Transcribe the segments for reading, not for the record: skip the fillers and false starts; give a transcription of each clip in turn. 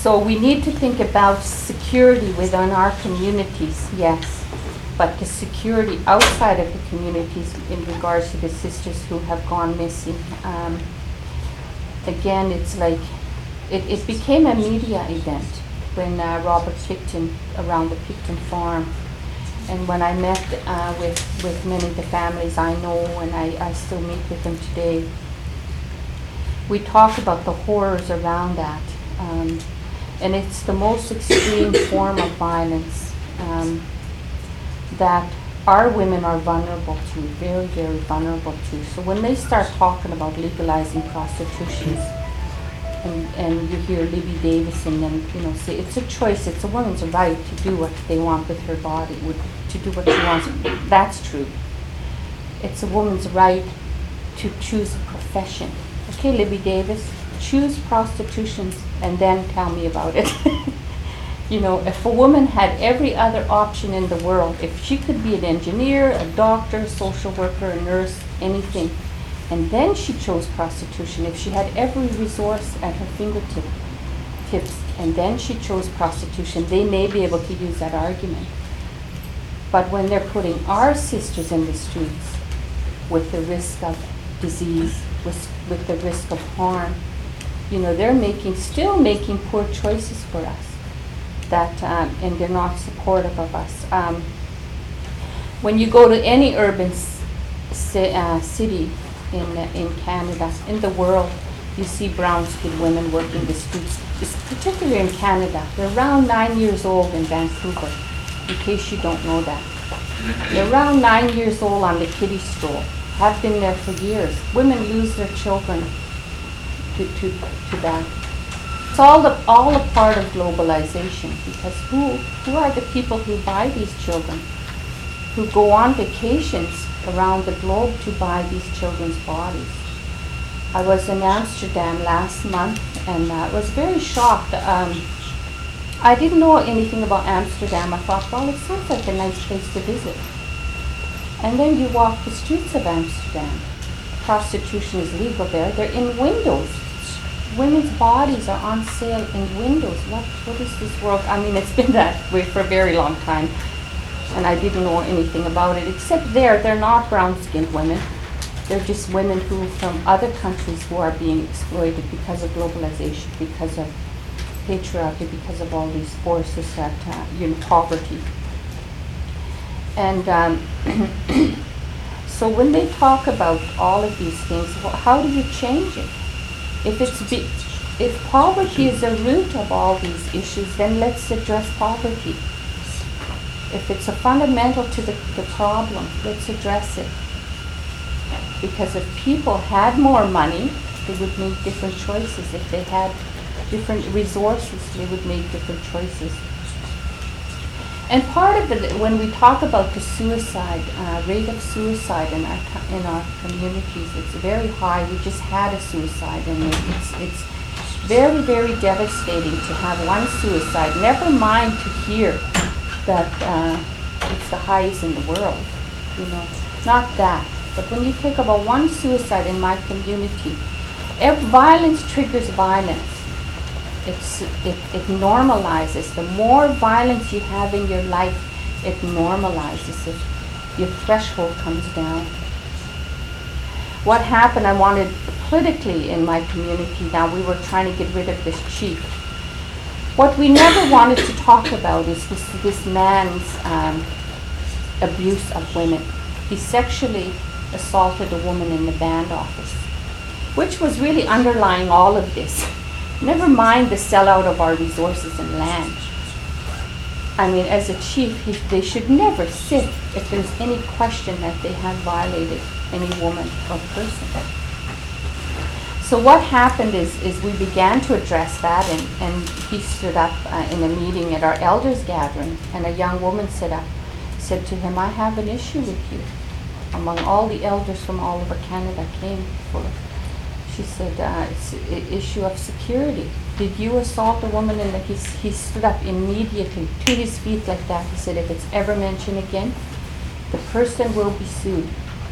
So we need to think about security within our communities, yes, but the security outside of the communities in regards to the sisters who have gone missing. Again, it's like, it became a media event when Robert Picton, around the Picton farm, and when I met with many of the families I know, and I still meet with them today, we talk about the horrors around that. And it's the most extreme form of violence that our women are vulnerable to, very, very vulnerable to. So when they start talking about legalizing prostitution, and you hear Libby Davis and then, say it's a choice, it's a woman's right to do what they want with her body, to do what she wants. That's true. It's a woman's right to choose a profession. Okay, Libby Davis, choose prostitution and then tell me about it. If a woman had every other option in the world, if she could be an engineer, a doctor, social worker, a nurse, anything, and then she chose prostitution, if she had every resource at her fingertips, and then she chose prostitution, they may be able to use that argument. But when they're putting our sisters in the streets with the risk of disease, with the risk of harm, they're still making poor choices for us. And they're not supportive of us. When you go to any urban city in Canada, in the world, you see brown-skinned women working the streets, particularly in Canada. They're around 9 years old in Vancouver, in case you don't know that. They're around 9 years old on the kiddie stroll, have been there for years. Women lose their children to that. It's all a part of globalization, because who are the people who buy these children, who go on vacations around the globe to buy these children's bodies? I was in Amsterdam last month and I was very shocked. I didn't know anything about Amsterdam. I thought, well, it sounds like a nice place to visit. And then you walk the streets of Amsterdam. Prostitution is legal there. They're in windows. Women's bodies are on sale in windows. What is this world? I mean, it's been that way for a very long time, and I didn't know anything about it, except they're not brown-skinned women. They're just women who, from other countries, who are being exploited because of globalization, because of patriarchy, because of all these forces that, poverty. And so when they talk about all of these things, well, how do you change it? If poverty is the root of all these issues, then let's address poverty. If it's a fundamental to the problem, let's address it. Because if people had more money, they would make different choices. If they had different resources, they would make different choices. And part of it, when we talk about the rate of suicide in our communities, it's very high. We just had a suicide, and it's very, very devastating to have one suicide. Never mind to hear that it's the highest in the world. Not that. But when you think about one suicide in my community, violence triggers violence. It normalizes. The more violence you have in your life, it normalizes it. Your threshold comes down. What happened, I wanted politically in my community, now we were trying to get rid of this chief. What we never wanted to talk about is this man's abuse of women. He sexually assaulted a woman in the band office, which was really underlying all of this. Never mind the sellout of our resources and land. I mean, as a chief, they should never sit if there's any question that they have violated any woman or person. So what happened is we began to address that, and he stood up in a meeting at our elders gathering, and a young woman said to him, I have an issue with you. Among all the elders from all over Canada came for. She said, it's an issue of security. Did you assault a woman? And he stood up immediately to his feet like that. He said, if it's ever mentioned again, the person will be sued.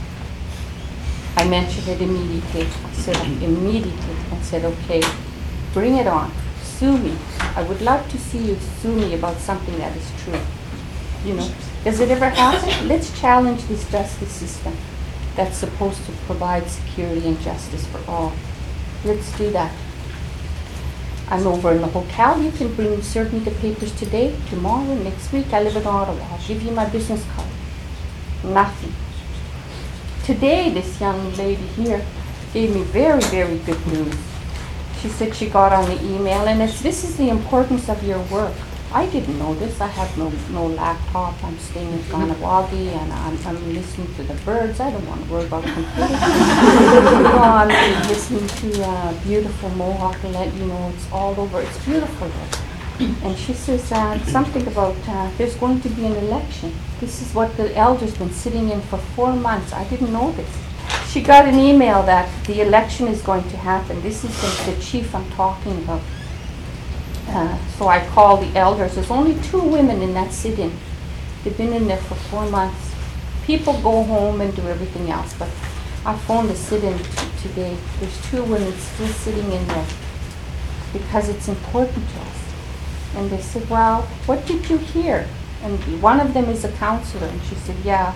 I mentioned it immediately. I stood up immediately and said, okay, bring it on. Sue me. I would love to see you sue me about something that is true. You know, does it ever happen? Let's challenge this justice system that's supposed to provide security and justice for all. Let's do that. I'm over in the hotel. You can serve me the papers today, tomorrow, next week. I live in Ottawa. I'll give you my business card. Nothing. Today, this young lady here gave me very, very good news. She said she got on the email, and this is the importance of your work. I didn't know this. I have no laptop. I'm staying in Kahnawake, and I'm listening to the birds. I don't want to worry about computers. I'm listening to beautiful Mohawk, and let you know it's all over. It's beautiful there. And she says something about there's going to be an election. This is what the elders been sitting in for 4 months. I didn't know this. She got an email that the election is going to happen. This is the chief I'm talking about. So I called the elders. There's only 2 women in that sit-in. They've been in there for 4 months. People go home and do everything else, but I phoned the sit-in today. There's 2 women still sitting in there because it's important to us. And they said, well, what did you hear? And one of them is a counselor, and she said, yeah,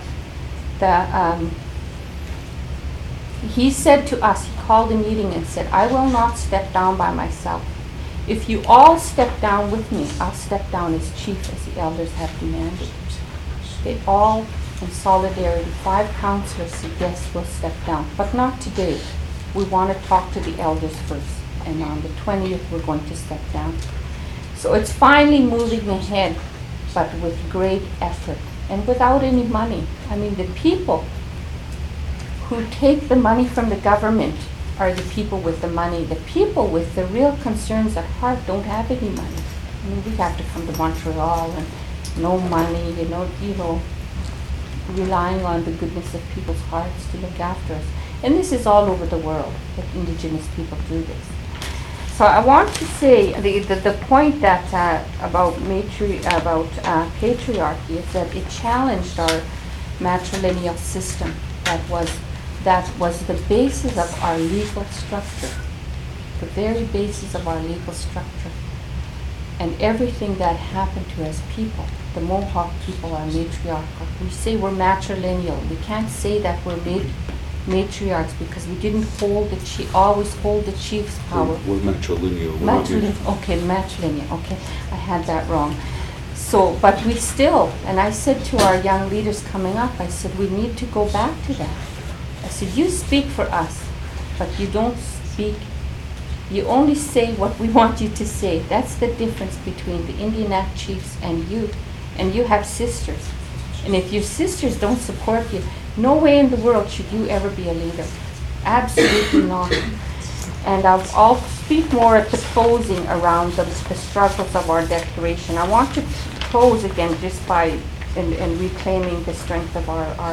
he said to us, he called a meeting and said, I will not step down by myself. If you all step down with me, I'll step down as chief, as the elders have demanded. They all, in solidarity, 5 counselors said, yes, we'll step down, but not today. We want to talk to the elders first, and on the 20th, we're going to step down. So it's finally moving ahead, but with great effort and without any money. I mean, the people who take the money from the government are the people with the money. The people with the real concerns at heart don't have any money. I mean, we have to come to Montreal and no money, you know, relying on the goodness of people's hearts to look after us. And this is all over the world that Indigenous people do this. So I want to say the point that about patriarchy is that it challenged our matrilineal system that was the basis of our legal structure, the very basis of our legal structure. And everything that happened to us people, the Mohawk people are matriarchal. We say we're matrilineal. We can't say that we're matriarchs because we didn't always hold the chief's power. We're matrilineal. Okay, matrilineal. Okay, I had that wrong. So, but we still, and I said to our young leaders coming up, I said, we need to go back to that. I said, you speak for us, but you don't speak, you only say what we want you to say. That's the difference between the Indian Act chiefs and you. And you have sisters. And if your sisters don't support you, no way in the world should you ever be a leader. Absolutely not. And I'll speak more at the closing around the struggles of our declaration. I want to close again just by in reclaiming the strength of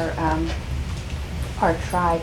our tribe.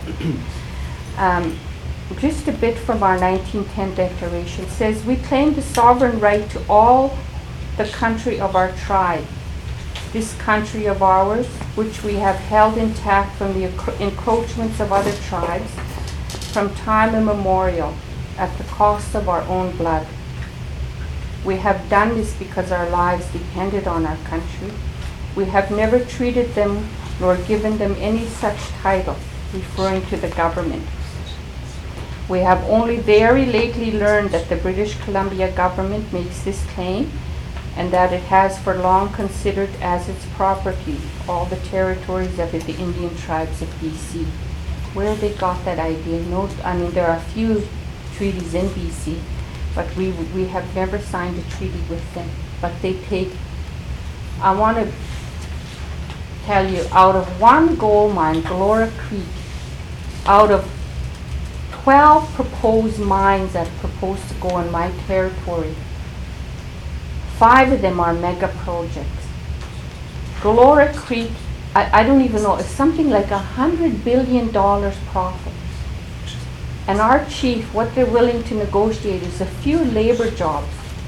Just a bit from our 1910 declaration. It says, we claim the sovereign right to all the country of our tribe. This country of ours, which we have held intact from the encroachments of other tribes, from time immemorial, at the cost of our own blood. We have done this because our lives depended on our country. We have never treated them nor given them any such title, referring to the government. We have only very lately learned that the British Columbia government makes this claim and that it has for long considered as its property all the territories of the Indian tribes of BC. Where they got that idea, no, I mean, there are a few treaties in BC, but we have never signed a treaty with them. But they take, I want to tell you, out of one gold mine, Galore Creek, out of 12 proposed mines that are proposed to go in my territory, 5 of them are mega projects. Galore Creek, I don't even know, it's something like $100 billion profit. And our chief, what they're willing to negotiate is a few labor jobs.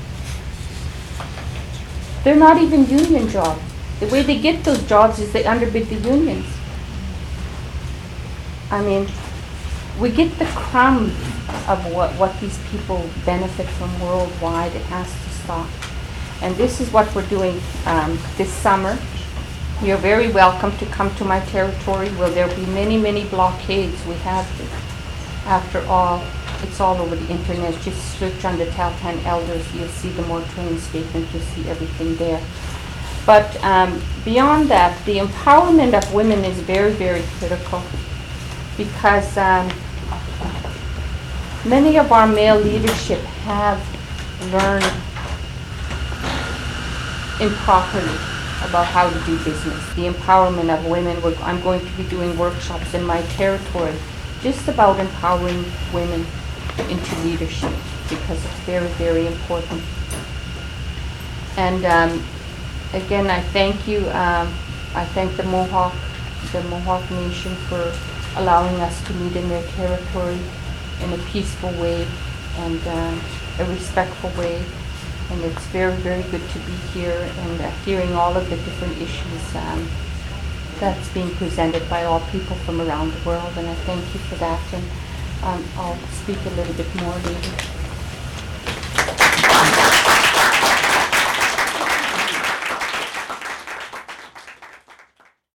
They're not even union jobs. The way they get those jobs is they underbid the unions. I mean, we get the crumbs of what these people benefit from worldwide. It has to livestock. And this is what we're doing this summer. You're very welcome to come to my territory. Well, there'll be many, many blockades. We have, after all, it's all over the internet. Just search on the Tahltan Elders. You'll see the moratorium statement. You'll see everything there. But beyond that, the empowerment of women is very, very critical, because many of our male leadership have learned improperly about how to do business. The empowerment of women. I'm going to be doing workshops in my territory just about empowering women into leadership, because it's very, very important. And again, I thank you. I thank the Mohawk Nation for allowing us to meet in their territory in a peaceful way and a respectful way. And it's very, very good to be here and hearing all of the different issues that's being presented by all people from around the world. And I thank you for that. And I'll speak a little bit more later.